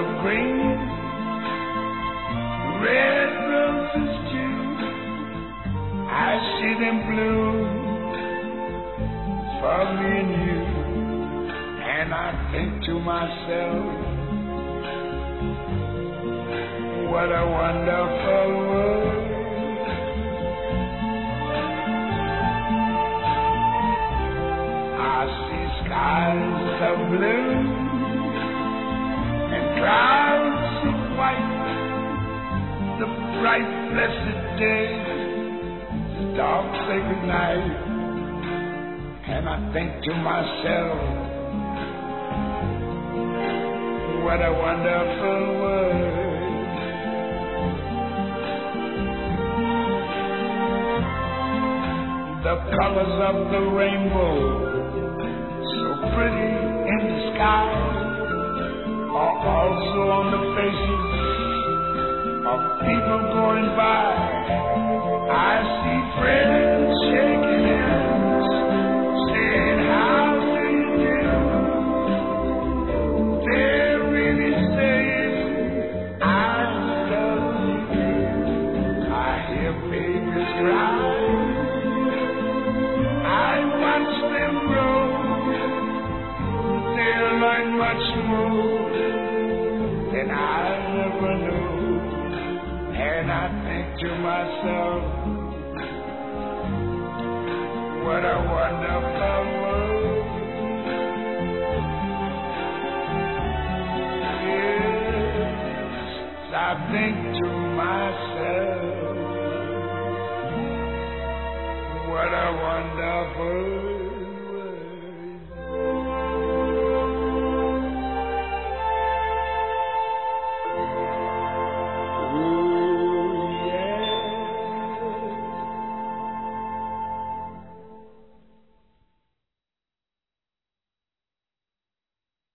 green, red roses too. I see them bloom for me and you, and I think to myself, what a wonderful world. I see skies of blue and clouds of white, the bright blessed day, the dark sacred night, and I think to myself, what a wonderful world. The colors of the rainbow, so pretty in the sky, are also on the faces of people going by. I see friends shaking hands, saying, how do you do? They're really saying, I love you. I hear babies cry, I watch them grow. They'll learn much more than I ever knew. And I think to myself, what a wonderful world. Yes, I think to myself, what a wonderful